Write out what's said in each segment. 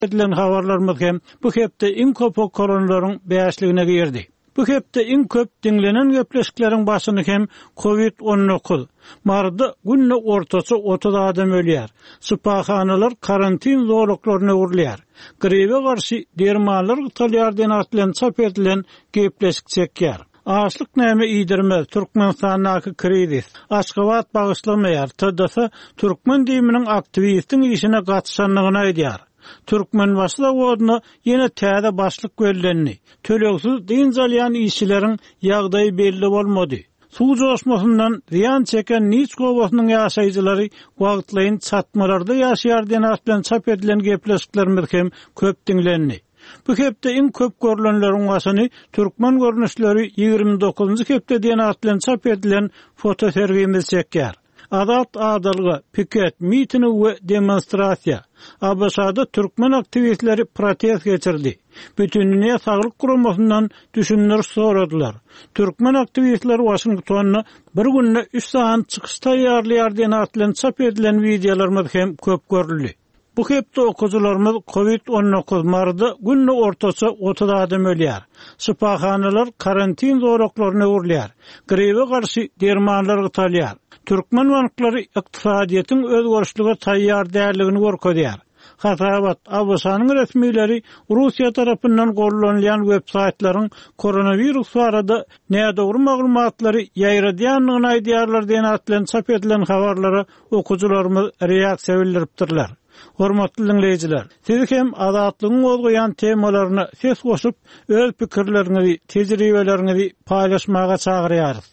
edilen habarlarymyz hem bu hepde iň köp koronalaryň beýasligine girdi. Bu hepde iň köp dinlenen gepleşikleriň başyny hem COVID-19. Marda günne ortaça 30 adam ölýär. Spahanalar karantin zorluklaryna uğurlayar. Grebe garşy dermanlar gytalýar diýen atlan çap edilen gepleşik çekýär. Açlyk näme iýdirmez Türkmenistanyň krizis. Aşgabat bagyşlamaýar. Tadasa Türkmen diýiminiň aktivistiň işine gatşanlygyny aýdýar. Türkmen başda wodna ýene täze başlyk görenni. Töleksiz diň zalyan işçileriň ýagdaýy belli bolmady. Suw joşmasyndan ziýan çeken Niç gowasynyň ýaşaýjylary wagtlaýyn çatmalarda ýaşaýar diýen atlan çap edilen gepleşiklerimiz hem köp dinlenni. Bu hepde iň köp görülenleriň başyny Türkmen görnüşleri 29-njy hepde diýen atlan çap edilen fotoserwimiz çekýär. Adat adalgy, piket, mitini we demonstrasiýa. Abaşada Türkmen aktivistleri protest geçirdi. Bütünlüğe Sağlyk Guramasyndan düşünler soradylar. Türkmen aktivistleri Washingtonna bir günde 3 saat çykyş taýýarlaýar diýen atlan çap edilen wideolarymyz hem köp görüldi. Bu hepde okujularymyz COVID-19 marda günne ortaça 30 adam ölýär. Spahanalar karantin zoraklaryna uğurlayar. Grebe garşy dermanlar gytalýar. Türkmen banklary ykdysadyýetyň özgörüşlige taýýar däldigini görkezýär. Hasabat Abasanyň resmileri Russiýa tarapyndan gollanýan web-saytlaryň koronavirus barada nädogry maglumatlary ýaýradýanlygyny aýdýarlar diýen atlan çap edilen habarlara okujularymyz reaksiýa bildiripdirler. Hormatly dinleýijiler, siz hem azatlygyň bolýan temalaryna ses goşup öz pikirleriňizi, tejribeleriňizi paýlaşmaga çagyrýarys.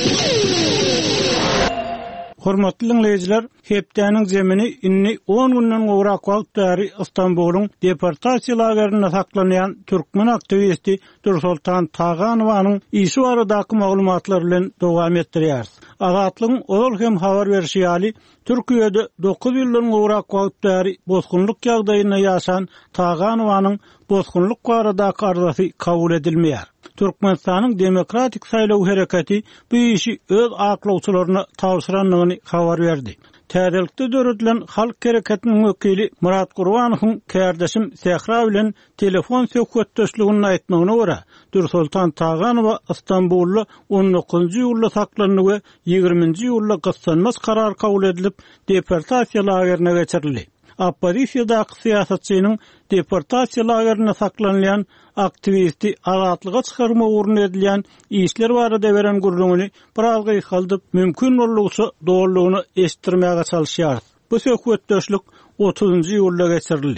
Hormatly dinleýijiler, hepdeniň zemini inni 10 günden gowrak wagt bäri Istanbulyň deportasiýa lageryna saklanýan türkmen aktivisti Dursultan Taganowanyň işi baradaky maglumatlary bilen dowam etdirýär. Azatlygyň ol hem habar berişi ýaly Türkiýede 9 ýyldan gowrak wagt bäri bozgunlyk ýagdaýyna ýaşan Taganowanyň bozgunlyk baradaky arzusy kabul edilmeýär. Türkmenistanyň demokratik saýlaw hereketi bu işi öz aklawçylaryna tawsyranlygyny habar berdi. Täzelikde döredilen halk hereketiniň wekili Murat Gurbanowyň kärdeşim Sehra bilen telefon söhbetdeşligini aýtmagyna görä, Dursultan Taganowa Istanbulda 19-njy ýylda saklanyp we 20-njy ýylda gyssanmaz karar kabul edilip deportasiýa lageryna geçirildi. Opposisiýadaky syýasatçynyň deportasiýa lageryna saklanýan aktivisti azatlyga çykarma uğruna edilen işler barada beren gurrungyny biraz gyýkaldyp mümkin bolugsa doğrulugyny eşitdirmäge çalyşýar. Bu söhbetdeşlik 30-njy ýylda geçirildi.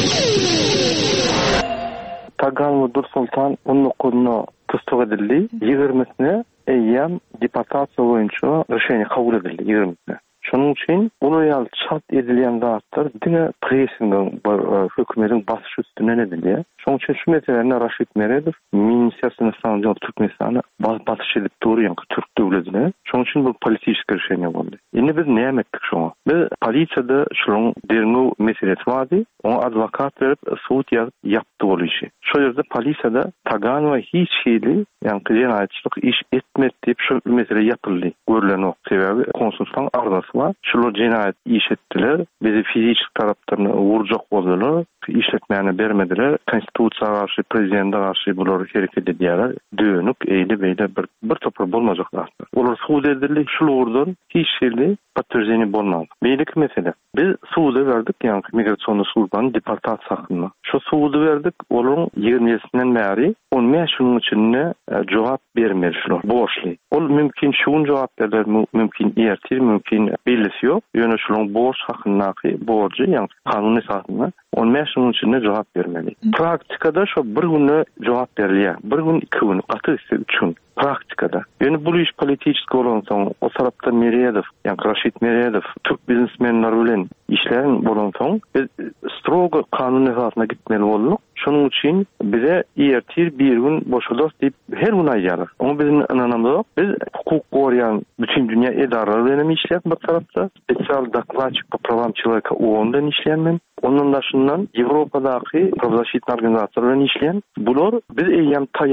Taganow Dursultan 19-nyna tutuk edildi. 20-sine eýýam deportasiýa boýunça reşeni kabul edildi 20-sine. Şonuň üçin ulu ýaly çat edilen zatlar diňe presiň hökümetiň basyş üstüne edildi. Şonuň üçin şu meselelerini Raşid Meredow Ministrasiýanyň sanaýy Türkmenistana basyş edip durýan Türk döwletine. Şonuň üçin bu politik girişen boldy. Indi biz näme etdik şoňa? Biz polisiýada şoň derňew meselesi bardy. Oňa adwokat berip suwt ýapdy bol işi. Şo ýerde polisiýada Taganowa hiç şeýle, ýani ýenaýatçylyk iş etmedi diýip şu mesele ýapyldy. Görülen o sebäbi konsultaň arzusy var. Şular cinayet iş ettiler. Bizi fizik taraplarına vuracak oldular. İşletmeyene vermediler. Konstitusiya karşı, prezidente karşı bular hareket ediyorlar. Dönük, eğilip bir topar bulmayacaklar. Onlar suud edildi. Şulardan hiç şeyli patörjeni bulmadı. Beylik mesele. Biz suudu verdik. Yani migrasyonlu sulbanın deportasiya hakkında. Şu suudu verdik. Onun 20'sinden beri 15 günün içinde cevap vermediler. Borçlu. O mümkün şun cevap verdiler. Mümkün ertir, mümkün belirsi yok. Yani şunun borç hakkındaki borcu, yani kanuni saatinde 15 günün içinde cevap vermeli. Praktikada şu bir günü cevap veriliyor. Bir gün, 2 gün, katı ise 3 gün. Praktikada. Yani bu iş politik olan son, o tarafta Meredov, yani Raşid Meredov, Türk biznesmenler bilen işlerin olan son, biz strogo kanuni saatine gitmeli olduk. Şunun için bize ertir bir gün boşulur deyip her gün ayarlar. Ama bizim inanamda biz hukuk koruyan bütün dünya edarları benim işleyen bu tarafta. Spesyal daklatçık pravam человека ondan işleyen. Onun dışından Avrupa'daki pravzaşit organizasyonlarını işleyen. Bunlar biz eyyam tayar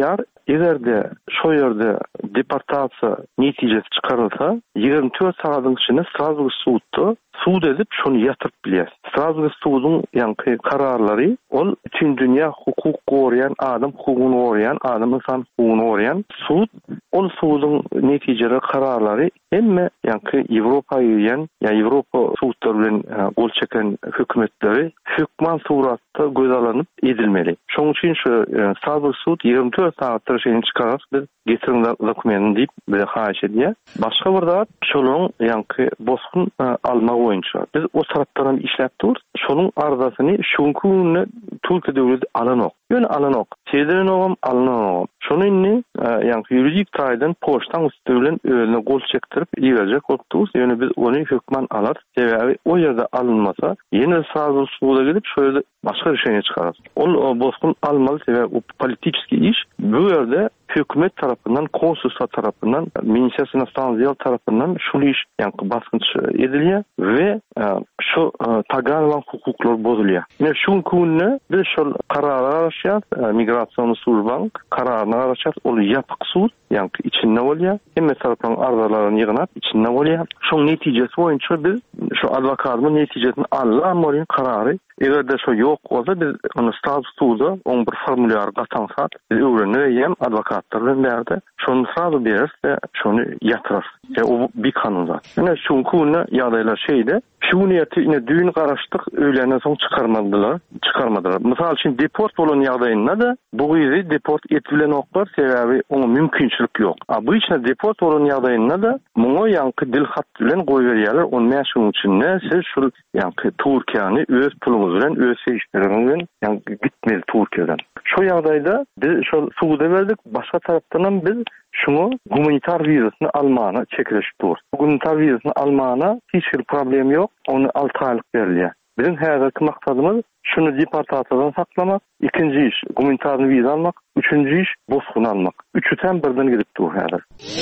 egerde şo ýerde deportasiýa netijesi çykarylsa 24 sagatyň içinde Strasburg sudda suud edip şonu ýatyryp bilýär. Strasburg sudunyň ýa-ni kararlary ol bütün dünýä hukuk gorayan, adam hukugyny gorayan, adam insan hukugyny gorayan suud, ol suudyň netijeleri, kararlary hemme ýa-ni Ýewropa ýa Ýewropa suudlary bilen gol çeken hökümetleri hökman suratda gözalanyp edilmeli. Şoň üçin şu Strasburg suud 24 saatda şeýini çykarar, biz getirin dokumentin diýip bir haýyş edýär. Başga bir zat şoluň ýa-ni boskun alma boýunça biz o tarapdan işläp dur. Şonuň arzasyny şuňky günne Türkiýe döwleti alanok. Ýöne alanok. Çeýderen ogam alanok. Şonuň ýa-ni ýuridik taýdan poçtaň üstünden özüne gol çektirip ýerjek bolupdys. Ýöne biz ony hökman alar. Sebäbi o ýerde alınmasa, ýene Strasburg suda gidip şöyle başga bir şeýle çykarar. Ol boskun almaly sebäbi o politiski iş bu ýerde hökümet tarapından, konsulsa tarapından, Ministrasiýa ýa tarapından şu iş ýa-ni baskınç edilýär we şu tagalan hukuklar bozulýar. Ýa şuňky günne biz şol karara araşýar, migrasiýon surbank kararına araşýar, ol ýapyk suud, ýa-ni içinde bolýar, hemme tarapdan arzalaryny ýygnap içinde bolýar. Şoň netijesi boýunça biz şu adwokatyň netijesini alýan karary egerde şo ýok bolsa biz onu Strasburg suda on bir formulyar gatansak biz öwrenýär adwokatlar bilen berde şonu sazı berse şonu ýatyrar. O bir kanun zat. Ene şuňky günne ýagdaýlar şeýde şu niýeti ine düýün garaşdyk öýlenden soň çykarmadylar. Mysal üçin deport bolan ýagdaýynda da bu ýeri deport etilen oklar sebäbi oňa mümkinçilik ýok. Bu içinde deport bolan ýagdaýynda da muňa ýa-ni dil hat bilen goý berýärler. Onu şuň üçin siz şu ýa-ni Türkiýany öz puluňyz bilen öz seýişleriňiz bilen ýa-ni gitmeli Türkiýeden. Şu ýagdaýda biz şol suuda berdik, başga tarapdan biz şunu humanitar vizasyny almana çekileşip dur. Humanitar vizasyny almana hiç bir problem yok. Onu 6 aylyk berilýär. Bizim häzirki maksadymyz şunu deportasiýadan saklamak, ikinji iş humanitar viza almak, üçüncü iş boskun almak. Üçü hem birden gidip dur häzir.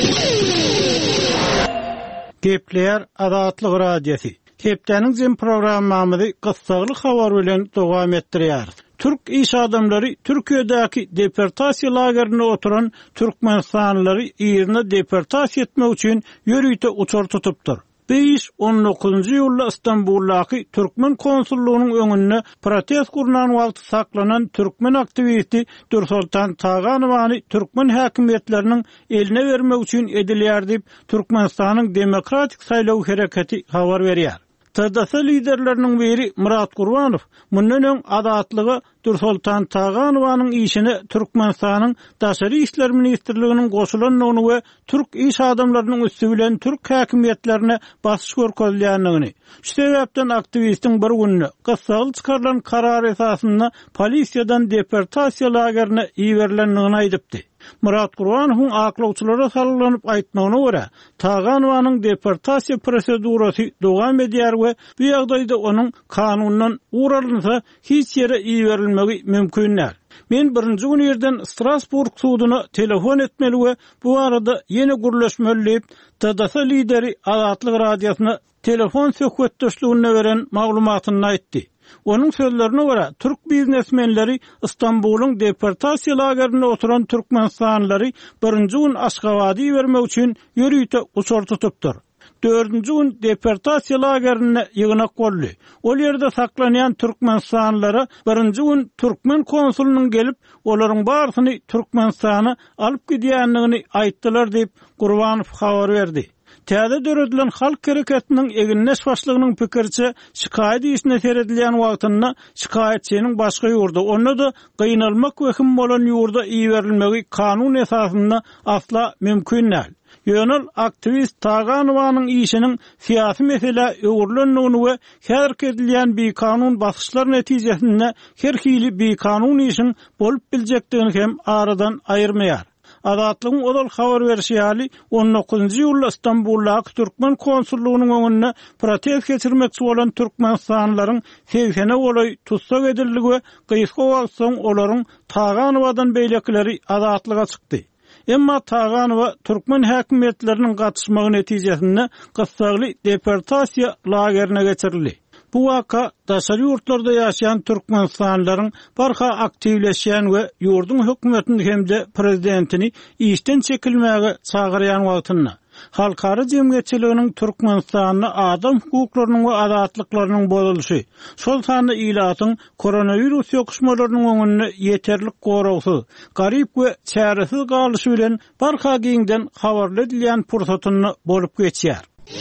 Gepler Azatlyk radiosi. Hepdeniň jem programmamyzy gysgalyk habar bilen dowam etdirýär. Türk iş adamları Türkiýedäki deportasiýa lagerine oturan türkmenstanlary ýerine deportasiýa etmek üçin ýörüýte uçur tutupdyr. 5-19 ýylda Istanbuldaky Türkmen konsullugynyň öňünde protest gurnan wagty saklanan türkmen aktivisti Dursultan Taganowany türkmen häkimetleriniň eline bermek üçin edilýär diýip Türkmenistanyň demokratik saýlaw hereketi habar berýär. TDS liderlerinin biri Murat Gurbanov, mundan öň adatlygy Dursultan Taganowanyň işini Türkmenistanyň Daşary işler ministrliginiň goşulanlygyny we Türk iş adamlarynyň üstü bilen Türk häkimetlerine basyş görkezilýändigini. Şu sebäpden aktivistiň bir günne gysgaly çykarylan karar esasynda polisiýadan deportasiýa lagerine ýiberilendigini aýdypdy. Murat Gurbanowň aklawçylara salgylanyp aýtmagyna görä, Taganowanyň deportasiýa prosedurasy dowam edýär we bu ýagdaýda onuň kanundan uralynsa hiç ýere ýeberilmegi mümkin näl. Men birinji gün ýerden Strasburg suduna telefon etmeli we bu arada ýene gürleşmeli TDS lideri Azatlyk radiosyna telefon söhbetdeşligine beren maglumatyny aýtdy. Onun sözlerine göre Türk biznesmenleri İstanbul'un deportasiya lagerine oturan Türkmenstanları birinci gün Aşgabat'a vermek için yürüyüte uçur tutupdur. 4. gün deportasiya lagerine yığınak oldu. O yerde saklanan Türkmenstanlara birinci gün Türkmen konsulunun gelip onların barısını Türkmenstan'a alıp gidýändigini aýtdylar diýip Gurbanow habar verdi. Täze döredilen halk hareketiniň eginleş başlygynyň pikirçe şikaýet işine seredilýän wagtynda şikaýetçiniň başga ýurda onda da gynalmak wehim bolan ýurda ýeberilmegi kanun esasynda asla mümkin näl. Ýönel aktivist Taganowanyň işiniň siýasy mesele öwürlendigini we herket edilýän bir kanun basyşlar netijesinde her hili bir kanun işin bolup biljekdigini hem aradan aýyrmaýar. Azatlygyň odal habar berýäli 19-njy ýylda İstanbuldaky Türkmen konsullugynyň öňünde protest geçirmekçi bolan türkmenstanlaryň 80 olay tutsak edildigi we gysga soň olaryň Taganowadan beýlekleri azatlyga çykdy. Emma Taganowa türkmen häkimetleriniň gatnaşmagy netijesinde gysgaly deportasiýa lagerine geçirildi. Bu vaka daşary ýurtlarda ýaşaýan türkmenistanlylaryň barha aktivleşýän we ýurdun hökümetini hemde prezidentini işden çekilmäge çagyrýan wagtyna halkara jemgyýetçiliginiň Türkmenistanyny adam hukuklarynyň we adatlyklarynyň bozulşy, şol sany ilatyň koronavirus ýokuşmalarynyň öňünde ýeterlik goragsyz, garyp we çäresiz galyşy bilen barha giňden habarly edilýän pursatyny bolup geçýär.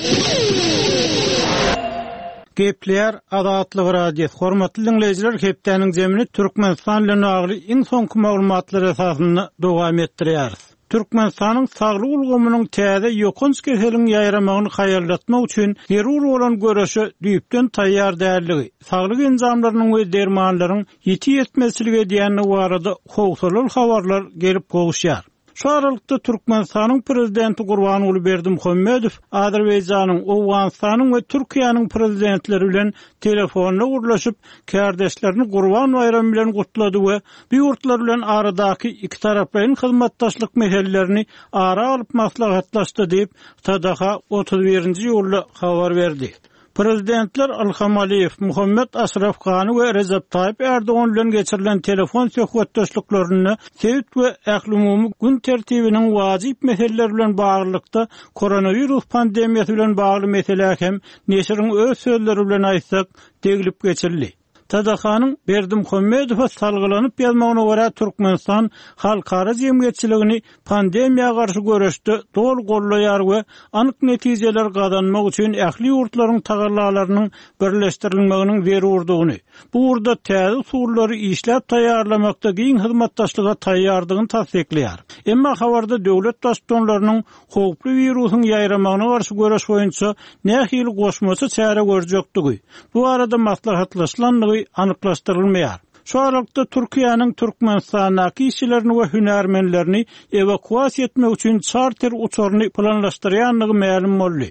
Gepler adatlyk radio. Hormatly dinleyijiler, hepdeniň jemini Türkmenistan bilen agly iň soňky maglumatlar esasyny dowam etdirýär. Türkmenistanyň saglyk ulgamynyň täze ýokunç keseliň ýaýramagyny haýarlatmak üçin zerur bolan göreşe düýpden taýýar dälligi, saglyk enzamlarynyň we dermanlaryň ýeti ýetmesligi diýeni barada howsaly habarlar gelip gowuşýar. Şu aralykda Türkmenistanyň prezidenti Gurbanuly Berdimuhammedow Azerbaýjanyň, Owganystanyň we Türkiýanyň prezidentleri bilen telefonla gurlaşyp kärdeşlerini Gurban bayramy bilen gutlady we bu ýurtlar bilen aradaky iki taraplaryň hyzmatdaşlyk meselelerini ara alyp maslahatlaşdy diýip Tadaha 31-nji ýylda habar berdi. Prezidentler Ilham Aliyev, Muhammed Ashraf Gany we Recep Tayyip Erdoğan bilen geçirilen telefon söhbetdeşliklaryny sewit we ählumumy gün tertibiniň wajyp meseleleri bilen baglykda koronavirus pandemiýasy bilen bagly meseleler hem neşiriň öz sözleri bilen aýtsak degilip geçirildi. Tadahanyň Berdimuhammedow salgylanyp ýazmagyna görä Türkmenistan halkara jemgyýetçiligini pandemiýaga garşy görüşde dol gollaýar we anyk netijeler gazanmak üçin ähli ýurtlaryň tagarlalarynyň birleşdirilmeginiň zerurdygyny, bu urda täze usullary işläp taýýarlamakda giň hyzmatdaşlyga taýýardygyny tasdikleýär. Emma habarda döwlet başçylarynyň howply wirusyň ýaýramagyna garşy görüş boýunça nähili goşmasy çäre görjekdigi, bu arada maslahatlaşylandygy anyklaşdyrylmaýar. Şu aralykda Türkiýanyň Türkmenistana kişilerini we hünärmenlerini evakuasiýa etmek üçin charter uçaryny planlaşdyrýanlygy ma'lum boldy.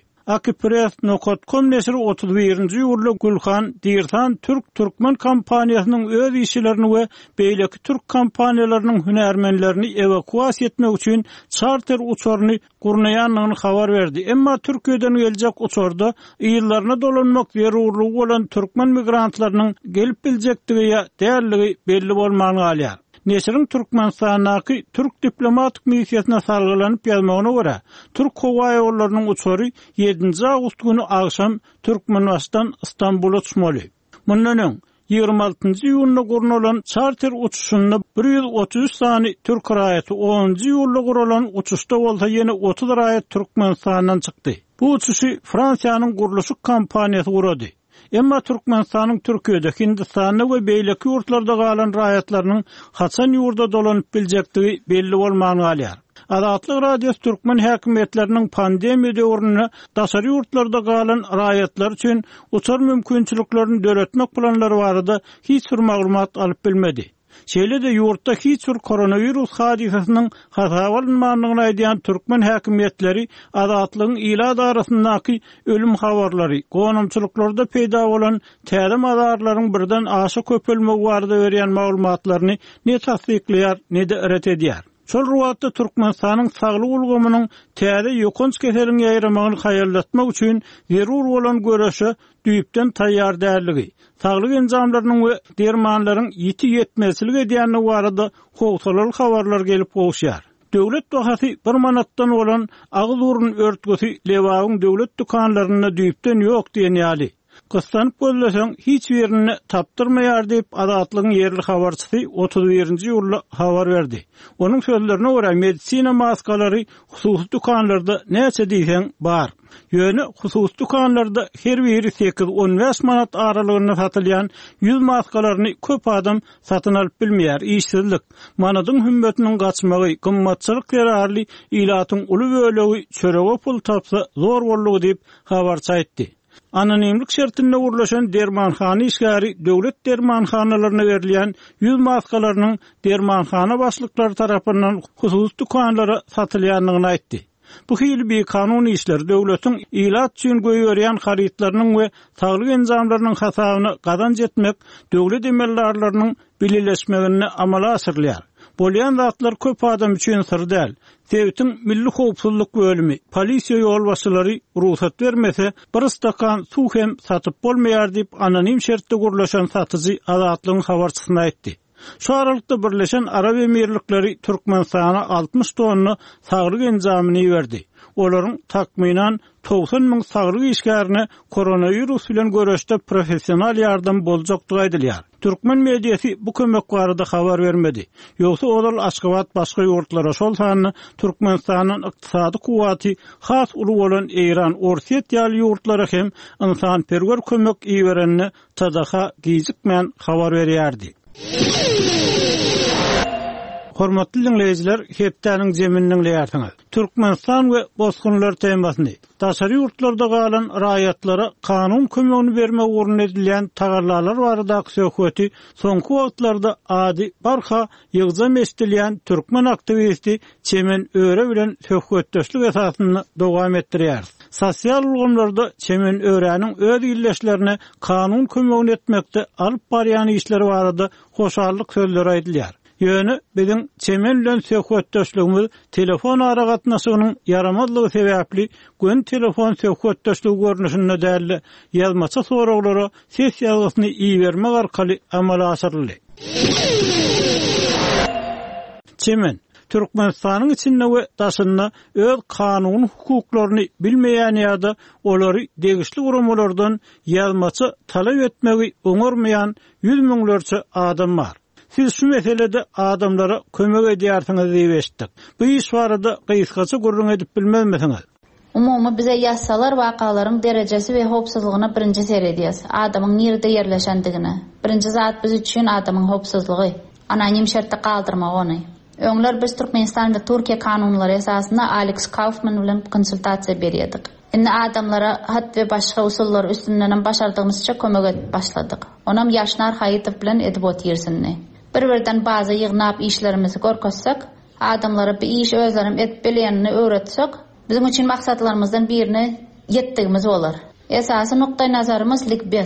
Akipres.com nesri 31-nji ýylda Gülhan Dirtan Türk-Türkmen kampaniýasynyň öz işçilerini we beýleki türk kampaniýalarynyň hünärmenlerini evakuasiýa etmek üçin charter uçaryny gurnaýanlygyny habar berdi. Emma Türkiýeden geljek uçarda ýyllaryna dolanmak zerurlygy bolan türkmen migrantlarynyň gelip biljekdigi ýa dälligi belli bolmagyny alýar. Neşiriň Türkmenistanyň Türk diplomatik missiýasyna salgylanyp ýazmagyna görä, Türk howa ýollarynyň uçary 7-nji awgust güni agşam Türkmenbaşdan Istanbula uçmaly. Mundan 26-njy ýylda gurnulan charter uçuşyny 133 sany Türk raýaty 10-njy ýylda guralan uçuşda bolsa ýene 30 raýat Türkmenistanyň çykdy. Bu uçuşy Fransiýanyň guruluşy kampaniýasy gurady. Emma Türkmenistanyň Türkiýede, Hindistanda we beýleki ýurtlarda galan raýatlarynyň haçan ýurda dolanyp biljekdigi belli bolmagyny alýar. Adatlyk radio Türkmen häkimetleriniň pandemiýa döwründe daşary ýurtlarda galan raýatlar üçin uçar mümkinçiliklerini döretmek planlary barada hiç bir maglumat alyp bilmedi. Şeýle de ýurtda hiç bir koronavirus hadisasynyň hasaplanmagyny aýdýan Türkmen häkimetleri adatlygyň ila darasyndaky ölüm habarlary, gonumçylyklarda peýda bolan täze madarlaryň birden aşy köpelmegi barada berýän maglumatlaryny ne tasdikleýär, ne de ret edýär. Şol ruwatda Türkmenistanyň saglyk ulgamynyň täze ýokunç keseliň ýaýramagyny haýarlatmak üçin zerur bolan görüşe düýpden taýýar dälligi, saglyk enzamlarynyň we dermanlaryň ýeti ýetmesligi diýeni barada howsaly habarlar gelip gowuşýar. Döwlet bahasy 1 manatdan bolan agzurun örtgüsi lewagyň döwlet dukanlaryna düýpden ýok diýeni Kıstanıp gözlesen hiç yerini taptırmayar deyip adatlygyň yerli habarçysy 31-nji ýylda habar berdi. Onun sözlerine görä medisina maskalary hususy dukanlarda näçe diýsen bar. Ýöne hususy dukanlarda her biri 8-15 manat aralygynda satylýan 100 maskalaryny köp adam satyn alyp bilmeýär. Işsizlik, manadyň hümmetiniň gaçmagy, gymmatçylyk zerarly ilatyň uly bölegi çörege pul tapsa zor bolýar diýip habarçy aýtdy. Anonimlik şertinde gurlaşan dermanhany işgäri döwlet dermanhanalarına berilýän 100 maskalarynyň dermanhana başlyklary tarapyndan hususy dukanlara satylýanlygyny aýtdy. Bu hili bir kanuny işler döwletiň ilat üçin goýýarýan haritlarynyň we saglyk enzamlarynyň hasabyny gazanç etmek döwlet emellerleriniň bilirleşmegini amala asyrlýar. Bolyan zatlar köp adam üçin sır däl. Devletin Milli Howpsuzlyk bölümi polisiýa ýol başçylary ruhsat bermese, bir stakan suw hem satyp bolmaýar diýip anonim şertde gurlaşan satyjy Azatlygyň habarçysyna aýtdy. Şu aralıkta Birleşen Arab Emirlikleri Türkmenistan'a 60 tonna sagryk enjamyny berdi. Olaryň takminan 90 000 sagryk işgärine koronavirus bilen görüşde professional ýardam boljakdygy aýdylýar. Türkmen mediýasy bu kömek barada habar bermedi. Ýogsa olal Aşgabat başga ýurtlara şol sanyny Türkmenistanyň ykdysady kuwaty has uly bolan Eýran, Orset ýaly ýurtlara hem insan perwer kömek iýerenini tadaha gizikmän habar berýärdi. Hormatly dinleyijiler, hepdäniň jeminiň leýärsiňiz. Türkmenistan we bosgunlar temasyny daşary ýurtlarda galan raýatlara kanun kömegini berme urun edilýän tagarlalar barada söhbeti soňky wagtlarda ady barha ýygzam estilýän türkmen aktivisti Çemen Öre bilen söhbetdeşlik esasyny dowam etdirýär. Sosial ulgamlarda Çemen Öre'niň öz illeşlerine kanun kömegini etmekde alyp barýan işleri barada hoşallyk sözleri aýdylýar. Ýöne biziň Çemen bilen söhbetdeşligimiz telefon aragatnaşygynyň yaramazlygy sebäpli gün telefon söhbetdeşligi görnüşinde däl ýazmaça soraglara ses ýazysyny iýermek arkaly amala asyrly. Çemen Türkmenistanyň içinde we daşynda öz kanun hukuklaryny bilmeýän ýa-da olary degişli gurumlardan ýazmaça talap etmegi öňürmeýän 100 000lerçe adam bar. Siz şu meselede adamlara kömek edýärsiňiz diýip eşitdik. Bu iş barada gysgaça gurrun edip bilmezmisiňiz? Umumy bize ýasalar wakalaryň derejesi we howpsuzlygyny birinji seredýäs. Adamyň ýerde ýerleşendigini. Birinji zat biz üçin adamyň howpsuzlygy. Anonim şertde galdyrmak ony. Öňler biz Türkmenistan we Türkiýe kanunlary esasynda Alex Kaufman bilen konsultasiýa berýärdik. Indi adamlara hat we başga usullar üstünden başardygymyzça kömek edip başladyk. Onam Ýaşnar Haýytow bilen edip oturýarsyny. Bir-birden bazı ýygnap işlerimizi görkezsek, adamlara bir iş özlerim edip bilýänini öwretsek, bizim üçin maksatlarymyzdan birini ýetdigimiz bolar. Esasy nokta nazarymyz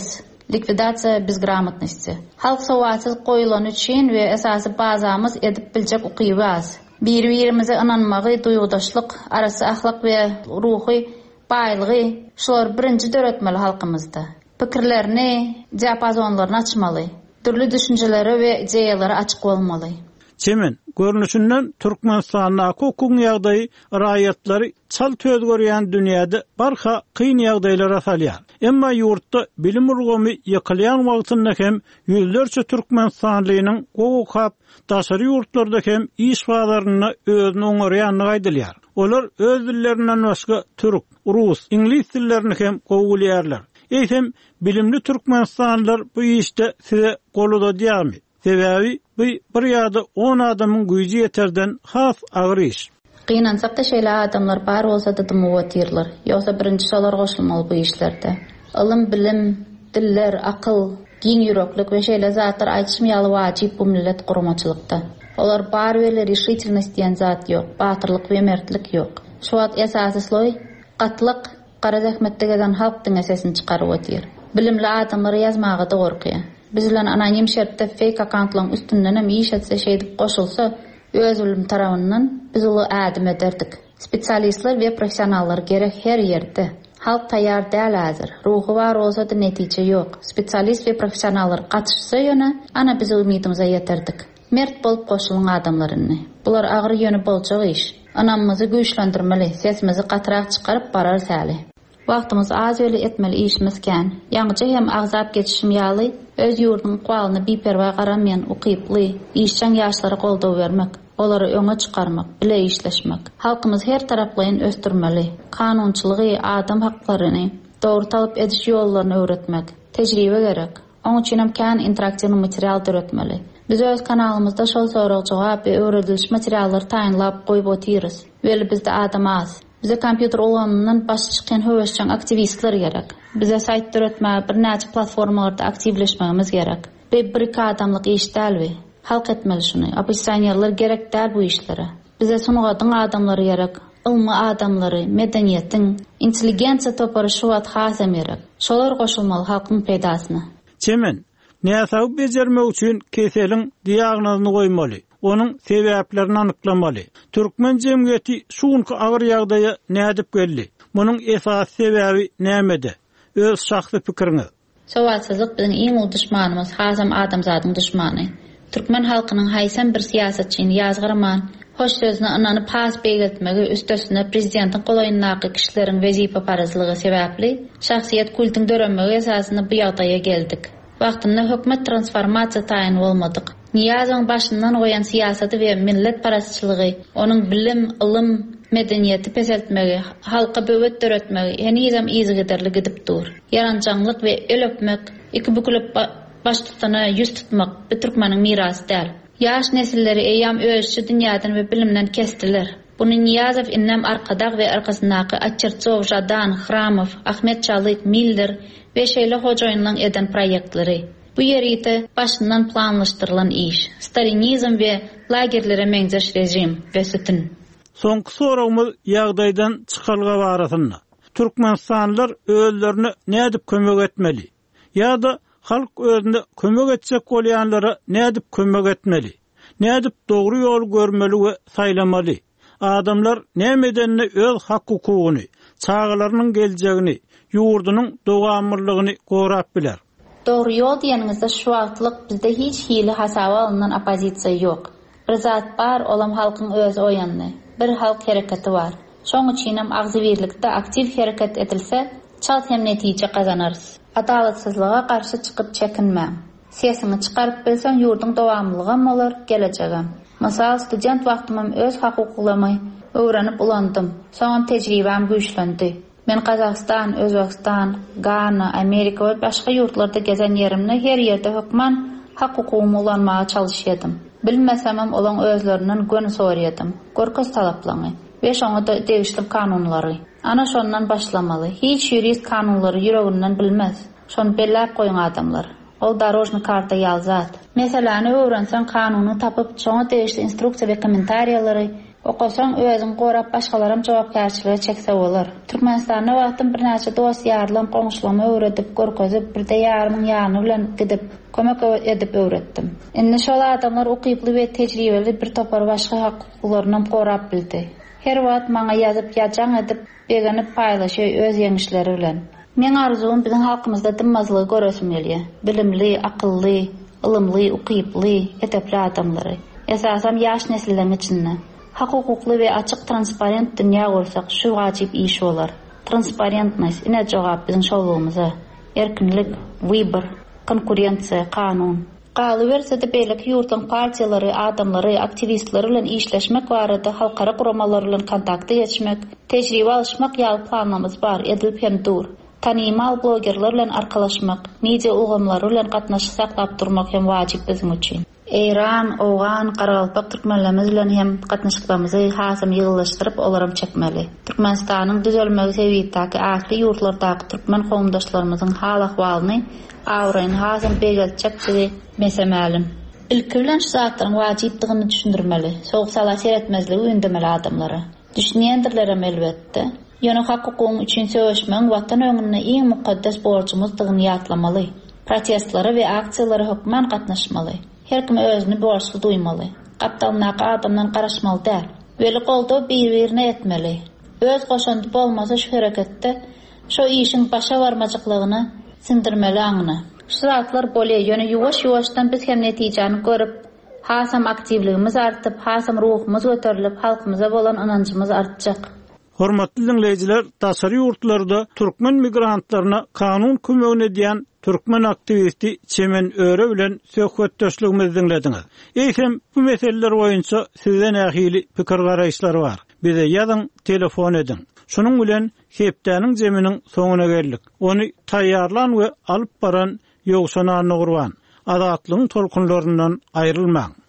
likvidasiýa bezgramotnosty. Halk sawatsız goýulan üçin we esasy bazamyz edip biljek ukyby az. Bir-birimize inanmagy, duýgudaşlyk, arasy ahlak we ruhy baýlygy şolar birinji döretmeli halkymyzda. Pikirlerini, diapazonlaryny açmaly. Türlü düşüncelere ve ideyalara açık bolmaly. Çemen, görnüşünden Türkmenistan'a hukuk ýagdaýy raýatlary çal töz görýän dünýäde barha kyn ýagdaýlar asalýar. Emma ýurtda bilim urgumy ýykylýan wagtynda hem ýüzlerçe Türkmenistanlynyň hukuk daşary ýurtlarda hem iş bazarına özüni oňarýanyny aýdylýar. Olar öz dillerinden başga türk, rus, ingliz dillerini hem gowulýarlar. Eýsem bilimli Türkmenistanlılar bu işte size goluda diýärmi? Sebäbi bu bir ýa-da 10 adamyň güýji ýeterden has agyr iş. Gynansak da şeýle adamlar bar bolsa da motiwirler. Ýogsa birinji şolar goşulmaly bu işlerde. Ilm, bilim, diller, akyl, giň ýüreklik we şeýle zatlar aýtışmaýaly wajyp bu millet guramaçylykda. Olar bar we reşitlenist diýen zat ýok, batyrlyk we mertlik ýok. Şu wagt esasy sloý gatlyk Qara zähmetdegen halkdyň esasini çykaryp otyr. Bilimli adamlar ýazmagy da gorkýar. Biz bilen anonim şertde fake accountlaryň üstünden hem iş etse şeýdip goşulsa, öz bilim tarabyndan biz uly adam ederdik. Spesialistler we professionallar gerek her ýerde. Halk taýýar däl hazır. Ruhy bar bolsa da netije ýok. Spesialist we professionallar gatnaşsa ýöne ana biz umydymyza ýeterdik. Mert bolup goşulan adamlaryny. Bular agyr ýöne boljak iş. Anamyzy güýçlendirmeli, sesimizi gatyrak çykaryp barar säli. Wagtymyz az öle etmeli işimiz kän. Ýaňyça hem agzap geçişim ýaly, öz ýurdunyň galyny biperwa garamaýan ukyply, işçän ýaşlara goldaw bermek, olary öňe çykarmak, bile işleşmek. Halkymyz her taraplaýyn östürmeli. Kanunçylygy, adam haklaryny dogry talap ediş ýollaryny öwretmek, tejribe gerek. Oň üçin hem kän interaktiw material öwretmeli. Biz öz kanalymyzda şol sorag jogap we öwredilmiş materiallar taýynlap goýup otyrys. Weli bizde adam az. Bize kompýuter ulanyndan baş çykan höwesçän aktivistler gerek. Bize saýt öwretmäge bir näçe platformalarda aktivleşmegimiz gerek. Bir adamlyk iş dälbi. Halk etmeli şuny. Opozisiýonерler gerek däl bu işlere. Bize sunugadyň adamlary gerek. Ilmy adamlary, medeniýetiň, intelligensiýa topary şu wagt hasam gerek. Şolar goşulmaly halkyň peýdasyna. Çemen, näsaw bejermek üçin keseliň diagnozyny goýmaly. onun sebäplerini anyklamaly. Türkmen jemgyýeti şuňky agyr ýagdaýa nädip geldi? Munyň esas sebäbi nämede? Öz şahsy pikiriňiz. Sowatsyzlyk biziň iň ul düşmanymyz, hasam adamzadyň düşmany. Türkmen halkynyň haýsam bir siýasatçyny ýazgyraman, hoş sözüne inanyp pas beýletmegi üstesine prezidentiň golaýyndaky kişileriň wezife parazlygy sebäpli şahsiýet kultyny dörenmegi esasyny bu ýagdaýa geldik. Wagtynda hökümet transformasiýa taýyn bolmadyk. Niýazyň başyndan goýan siýasaty we millet parasçylygy, onuň bilim, ilm, medeniýeti peseltmegi, halka böwet döretmegi henizam izigiderli gidip dur. Yarançaňlyk we ölöpmek, iki bükülüp baş tutana yüz tutmak bu Türkmeniň mirasy däl. Yaş nesilleri eýam ölçü dünýäden we bilimden kestiler. Bunu Niýazow innem arkadag we arkasyndaky Açerçow, Jadan, Hramow, Ahmet Çalyk, Milder we şeýle hojaýynlaryň eden proýektlary. Bu ýerite başyndan planlaşdyrylan iş. Stalinizm we lagerlere meňzeş rejim we sütün. Soňky sorawymyz ýagdaýdan çykalga barasyna. Türkmenistanlylar özlerini nädip kömek etmeli? Ýa-da halk özüne kömek etjek bolýanlara nädip kömek etmeli? Nädip dogry ýol görmeli we saýlamaly? Adamlar nämedenni öz hak hukugyny, çağalarynyň geljegini, ýurdunyň dowamlylыgyny gorap biler. Dogry ýol diýeningizde şu wagtlyk bizde hiç hili hasaba alynan opozisiýa ýok. Bir zat bar, olam halkyň öz oýanyny. Bir halk hereketi var. Şoň üçin hem agzybirlikde aktiv hereket edilse, çat hem netije kazanarys. Adalatsyzlyga karşı çykyp çekinmäň. Sesini çykaryp bilsen ýurduň dowamlylygy bolar, gelejegem. Masal student wagtymym öz hakuklamy öwrenip ulandym. Soňam tejribem güýçlendi. Men Kazakistan, Özbekistan, Gana, Amerika we başga ýurtlarda gezen ýerimde her ýerde hökmen hakukygym ulanmaga çalyşýardym. Bilmesemem olan özlerinden gön sorýardym. Gorkos talaplany we şoňa da degişli kanunlary. Ana şondan başlamaly. Hiç jurist kanunlary ýüreginden bilmez. Şonu belläp goýan adamlar. Ol darojny karta ýalzat. Meselany öwrensen kanuny tapyp, şoňa degişli instruksiýa we kommentariýalary okasaň özüň gorap başgalarym jogapkärçiligi çekse bolar. Türkmenistanda wagtym bir näçe dost ýarlam goňşulama öwredip, gorkozyp birde ýarymyň ýanyny bilen gidip kömek edip öwretdim. Indi şol adamlar okyply we tejribeli bir topar başga hakyklaryny gorap bildi. Her wagt maňa ýazyp ýajaň edip, begenip paýlaşy öz ýeňişleri bilen. Men arzum biziň halkymyzda dimmazlygy göresimeli, bilimli, akylly, ilmli, okyply, edepli adamlary. Esasam ýaş nesilleň içinde. Hak hukukly we açyk transparent dünýä bolsak, şu wajyp iş bolar. Transparentность, ine jogap biziň şowlugymyza. Erkinlik, wybor, konkurensiýa, kanun. Galybersede beýleki ýurtlaryň partiýalary, adamlary, aktivistleri bilen işleşmek barada halkara guramalar bilen kontakta geçmek, tejribe alşmak ýaly planlarymyz bar, edilip hem dur. Tanymal blogerler bilen arkalaşmak, media ugamlary bilen gatnaşyk saklap durmak hem wajyp biziň üçin. Eýran, Owgan, Garalpak türkmenlerimiz bilen hem gatnaşyklarymyzy hasam ýygyllaşdyryp olaram çekmeli. Türkmenistanyň düzelmegi sebäpdäki asly ýurtlardaky türkmen howmdaşlarymyzyň hal ahwalyny awrayn hasam beýleçekdi mesemälim. Ilki bilen şu zatlaryň wajypdygyny düşündirmeli. Soňky sala seretmezligi öndemeli adamlara. Düşünýändirler elbetde. Ýöne hak hukugyň üçin söýüşmeň watan öňünde iň mukaddes borçumyzdygyny ýatlamaly. Protestlary we aksiýalary hökmen gatnaşmaly. Her kim özünü borçlu duymaly. Gapdalnaky adamdan garaşmaly däl. Beli golda bir-birine etmeli. Öz goşandy bolmasa şu hereketde şu işin başa barmajyklygyny sindirmeli aňyny. Şu zatlar bolýar, ýöne ýuwaş-ýuwaşdan biz hem netijany görüp, hasam aktivligimiz artyp, hasam ruhumuz göterilip, halkymyza bolan ynançymyz artjak. Hormatly dinleyijiler, daşary ýurtlarda türkmen migrantlaryna kanun kömegini edýän türkmen aktivisti Çemen Öre bilen söhbetdeşligimizi dinlediňiz. Eýsem bu meseleler boýunça sizden ähili pikir garaýşlary bar. Bize ýazyň, telefon edin. Şunun bilen hepdäniň jeminiň soňuna geldik. Ony taýýarlan we alyp baran ýogşana gurban. Azatlygyň tolkunlaryndan aýrylmaň.